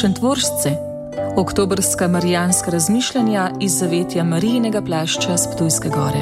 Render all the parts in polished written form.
Šentvoržce, oktobrska marijanska razmišljanja iz zavetja Marijinega plašča s Ptujske gore.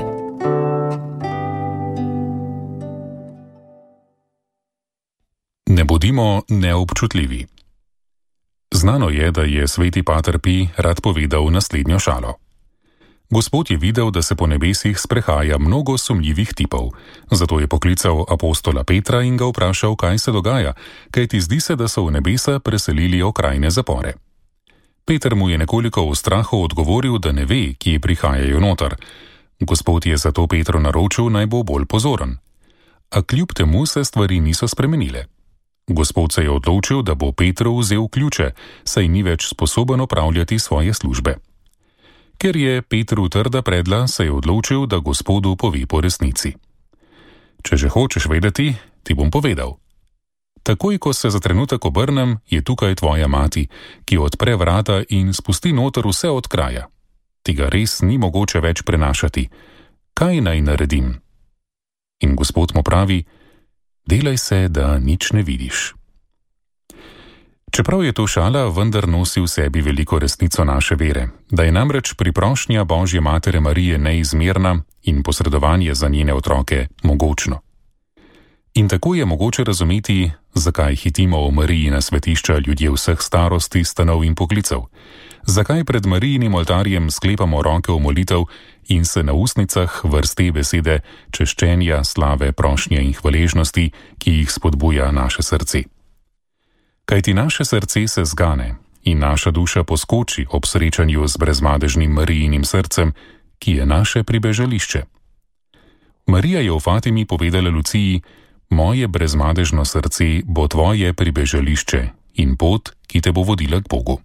Ne bodimo neobčutljivi. Znano je, da je sveti pater Pij rad povedal naslednjo šalo. Gospod je videl, da se po nebesih sprehaja mnogo sumljivih tipov, zato je poklical apostola Petra in ga vprašal, kaj se dogaja, kajti zdi se, da so v nebesa preselili okrajne zapore. Peter mu je nekoliko v strahu odgovoril, da ne ve, kje prihajajo noter. Gospod je zato Petru naročil, naj bo bolj pozoren. A kljub temu se stvari niso spremenile. Gospod se je odločil, da bo Petru vzel ključe, saj ni več sposoben opravljati svoje službe. Ker je Petru trda predla, se je odločil, da Gospodu pove po resnici. Če že hočeš vedeti, ti bom povedal. Takoj, ko se za trenutek obrnem, je tukaj tvoja mati, ki odpre vrata in spusti noter vse od kraja. Tega res ni mogoče več prenašati. Kaj naj naredim? In Gospod mu pravi, delaj se, da nič ne vidiš. Čeprav je to šala, vendar nosi v sebi veliko resnico naše vere, da je namreč priprošnja Božje Matere Marije neizmerna in posredovanje za njene otroke mogočno. In tako je mogoče razumeti, zakaj hitimo v Marijina svetišča ljudje vseh starosti, stanov in poklicev, zakaj pred Marijinim oltarjem sklepamo roke v molitev in se na ustnicah vrste besede češčenja, slave, prošnje in hvaležnosti, ki jih spodbuja naše srce. Kajti naše srce se zgane in naša duša poskoči ob srečanju z brezmadežnim Marijinim srcem, ki je naše pribežališče. Marija je v Fatimi povedala Luciji, moje brezmadežno srce bo tvoje pribežališče in pot, ki te bo vodila k Bogu.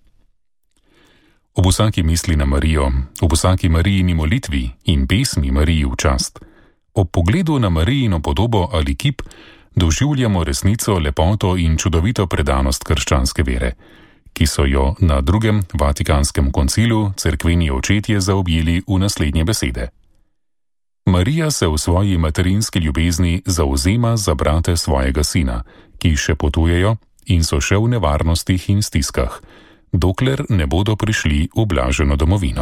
Ob vsaki misli na Marijo, ob vsaki Marijini molitvi in pesmi Mariji v čast, ob pogledu na Marijino podobo ali kip, doživljamo resnico, lepoto in čudovito predanost krščanske vere, ki so jo na drugem Vatikanskem koncilu cerkveni očetje zaobjeli v naslednje besede. Marija se v svoji materinski ljubezni zavzema za brate svojega sina, ki še potujejo in so še v nevarnostih in stiskah, dokler ne bodo prišli v blaženo domovino.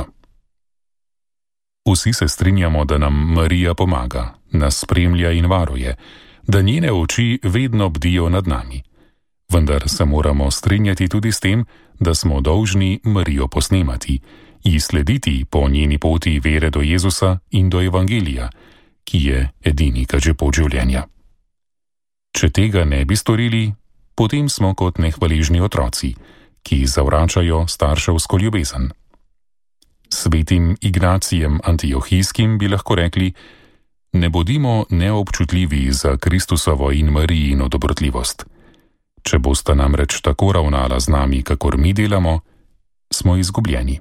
Vsi se strinjamo, da nam Marija pomaga, nas spremlja in varuje, da njene oči vedno bdijo nad nami. Vendar se moramo strinjati tudi s tem, da smo dolžni Marijo posnemati, ji slediti po njeni poti vere do Jezusa in do Evangelija, ki je edini kažepot življenja. Če tega ne bi storili, potem smo kot nehvaležni otroci, ki zavračajo starševsko ljubezen. Svetim Ignacijem Antiohijskim bi lahko rekli, ne bodimo neobčutljivi za Kristusovo in Marijino dobrotljivost. Če bosta namreč tako ravnala z nami, kakor mi delamo, smo izgubljeni.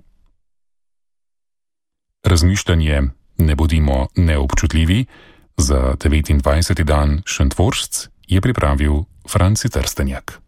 Razmišljanje Ne bodimo neobčutljivi za 29. dan Šentvoržc je pripravil Franci Trstenjak.